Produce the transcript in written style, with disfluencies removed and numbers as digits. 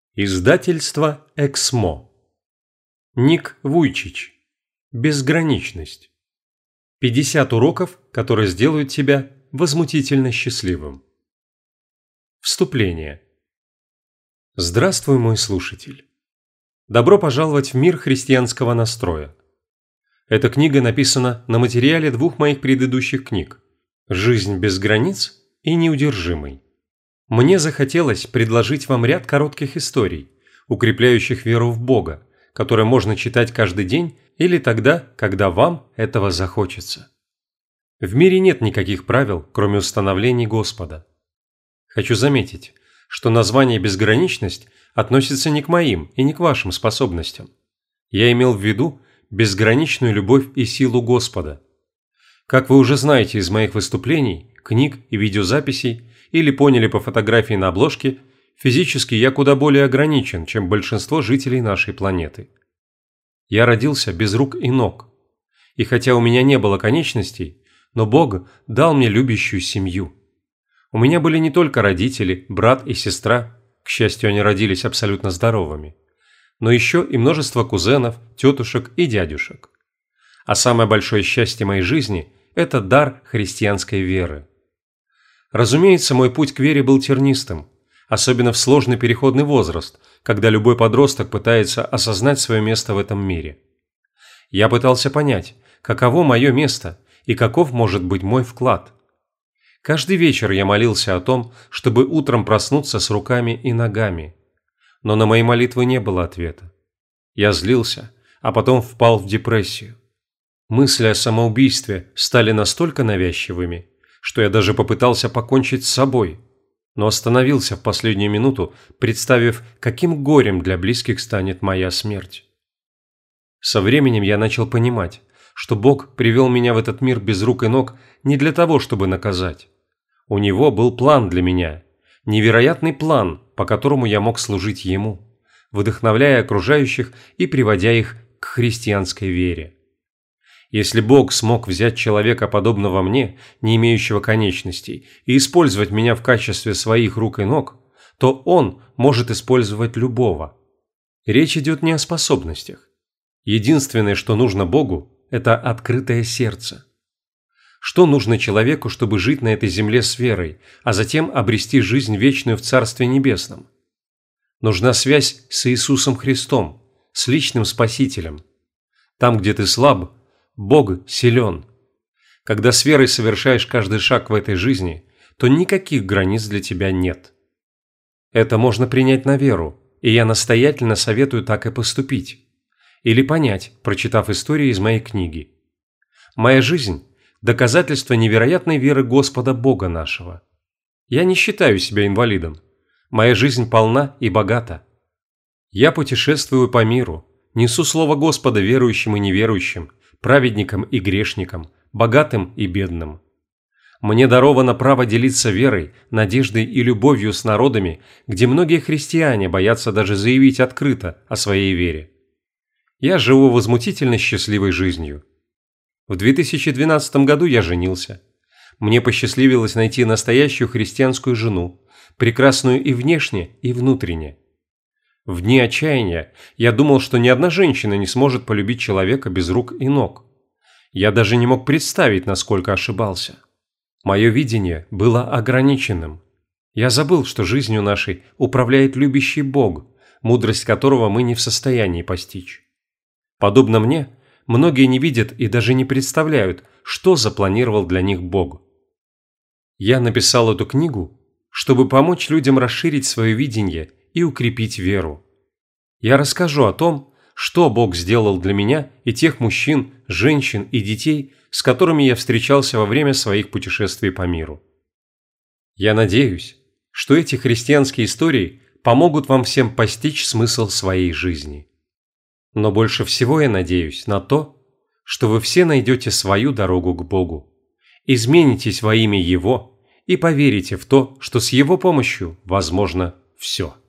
Издательство «Эксмо». Ник Вуйчич. Безграничность. 50 уроков, которые сделают тебя возмутительно счастливым. Вступление. Здравствуй, мой слушатель. Добро пожаловать в мир христианского настроя. Эта книга написана на материале двух моих предыдущих книг «Жизнь без границ» и «Неудержимый». Мне захотелось предложить вам ряд коротких историй, укрепляющих веру в Бога, которые можно читать каждый день или тогда, когда вам этого захочется. В мире нет никаких правил, кроме установлений Господа. Хочу заметить, что название «безграничность» относится не к моим и не к вашим способностям. Я имел в виду безграничную любовь и силу Господа. Как вы уже знаете из моих выступлений, книг и видеозаписей, или поняли по фотографии на обложке, физически я куда более ограничен, чем большинство жителей нашей планеты. Я родился без рук и ног. И хотя у меня не было конечностей, но Бог дал мне любящую семью. У меня были не только родители, брат и сестра, к счастью, они родились абсолютно здоровыми, но еще и множество кузенов, тетушек и дядюшек. А самое большое счастье моей жизни – это дар христианской веры. Разумеется, мой путь к вере был тернистым, особенно в сложный переходный возраст, когда любой подросток пытается осознать свое место в этом мире. Я пытался понять, каково мое место и каков может быть мой вклад. Каждый вечер я молился о том, чтобы утром проснуться с руками и ногами. Но на мои молитвы не было ответа. Я злился, а потом впал в депрессию. Мысли о самоубийстве стали настолько навязчивыми, что я даже попытался покончить с собой, но остановился в последнюю минуту, представив, каким горем для близких станет моя смерть. Со временем я начал понимать, что Бог привел меня в этот мир без рук и ног не для того, чтобы наказать. У Него был план для меня, невероятный план, по которому я мог служить Ему, вдохновляя окружающих и приводя их к христианской вере. Если Бог смог взять человека, подобного мне, не имеющего конечностей, и использовать меня в качестве своих рук и ног, то Он может использовать любого. Речь идет не о способностях. Единственное, что нужно Богу, это открытое сердце. Что нужно человеку, чтобы жить на этой земле с верой, а затем обрести жизнь вечную в Царстве Небесном? Нужна связь с Иисусом Христом, с личным Спасителем. Там, где ты слаб, Бог силен. Когда с верой совершаешь каждый шаг в этой жизни, то никаких границ для тебя нет. Это можно принять на веру, и я настоятельно советую так и поступить. Или понять, прочитав истории из моей книги. Моя жизнь – доказательство невероятной веры Господа Бога нашего. Я не считаю себя инвалидом. Моя жизнь полна и богата. Я путешествую по миру, несу слово Господа верующим и неверующим, праведникам и грешникам, богатым и бедным. Мне даровано право делиться верой, надеждой и любовью с народами, где многие христиане боятся даже заявить открыто о своей вере. Я живу возмутительно счастливой жизнью. В 2012 году я женился. Мне посчастливилось найти настоящую христианскую жену, прекрасную и внешне, и внутренне. В дни отчаяния я думал, что ни одна женщина не сможет полюбить человека без рук и ног. Я даже не мог представить, насколько ошибался. Мое видение было ограниченным. Я забыл, что жизнью нашей управляет любящий Бог, мудрость которого мы не в состоянии постичь. Подобно мне, многие не видят и даже не представляют, что запланировал для них Бог. Я написал эту книгу, чтобы помочь людям расширить свое видение и укрепить веру. Я расскажу о том, что Бог сделал для меня и тех мужчин, женщин и детей, с которыми я встречался во время своих путешествий по миру. Я надеюсь, что эти христианские истории помогут вам всем постичь смысл своей жизни. Но больше всего я надеюсь на то, что вы все найдете свою дорогу к Богу, изменитесь во имя Его и поверите в то, что с Его помощью возможно все.